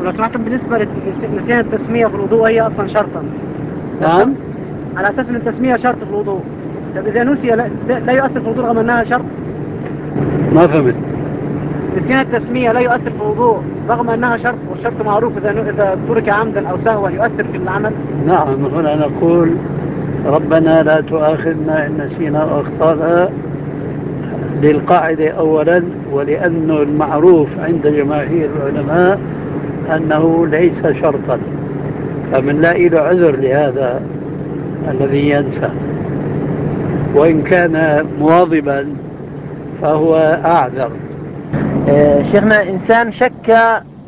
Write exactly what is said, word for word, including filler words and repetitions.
لو سمحتم، بالنسبة لنسيان التسمية في الوضوء هي أصلا شرطا. نعم. على أساس أن التسمية شرط في الوضوء، طب إذا نسي لا, لا يؤثر في الوضوء رغم أنها شرط؟ ما فهمت. نسيان التسمية لا يؤثر في الوضوء رغم أنها شرط، والشرط معروف إذا إذا ترك عمدا أو سهوا يؤثر في العمل؟ نعم، هنا نقول ربنا لا تؤاخذنا إن نسينا أو أخطأنا للقاعدة أولا، ولأنه المعروف عند جماهير العلماء أنه ليس شرطا، فمنلاقي له عذر لهذا الذي ينسى، وإن كان مواظبا فهو أعذر. آه، شيخنا، إنسان شك